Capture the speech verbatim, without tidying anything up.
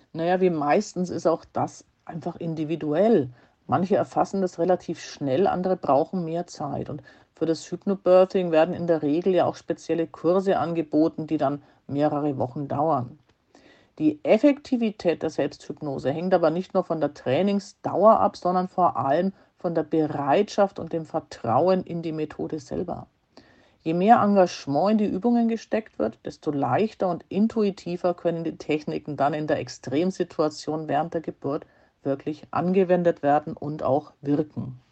Naja, wie meistens ist auch das einfach individuell. Manche erfassen das relativ schnell, andere brauchen mehr Zeit. Und für das Hypnobirthing werden in der Regel ja auch spezielle Kurse angeboten, die dann mehrere Wochen dauern. Die Effektivität der Selbsthypnose hängt aber nicht nur von der Trainingsdauer ab, sondern vor allem von der Bereitschaft und dem Vertrauen in die Methode selber. Je mehr Engagement in die Übungen gesteckt wird, desto leichter und intuitiver können die Techniken dann in der Extremsituation während der Geburt wirklich angewendet werden und auch wirken.